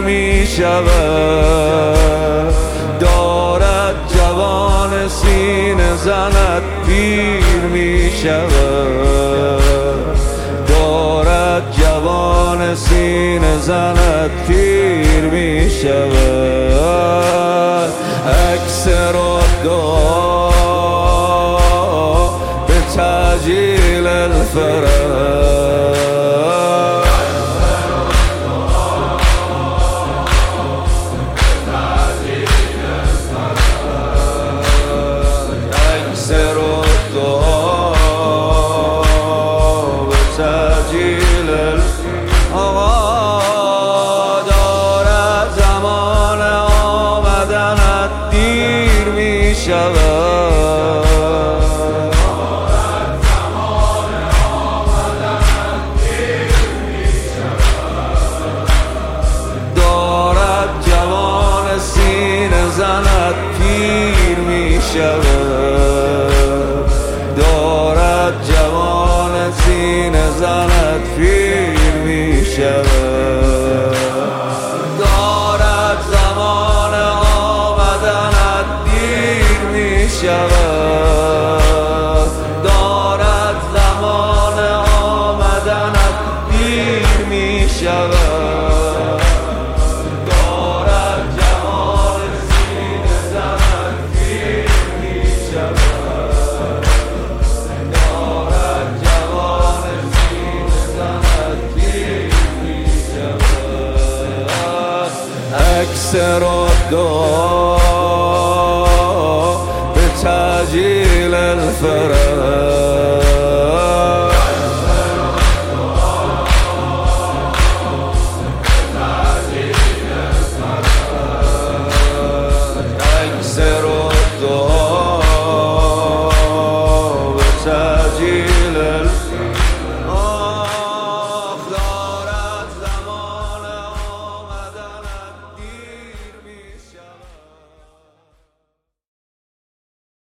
می شود، دارد جوان سینه زند پیر می شود، دارد جوان سینه زند پیر می شود. عکس ردا به تجلیل الفرج، دارد جوان سینه زند پیر می شود، دارد جوان سینه زند پیر می شود، دارد زمان آمدنت دیر می شود، دارد زمان آمدنت دیر می شود، دارد جوان سینه زند پیر می شود، دارد جوان سینه زند پیر می شود. عکس ردا به تجلیل الفرج، عکس ردا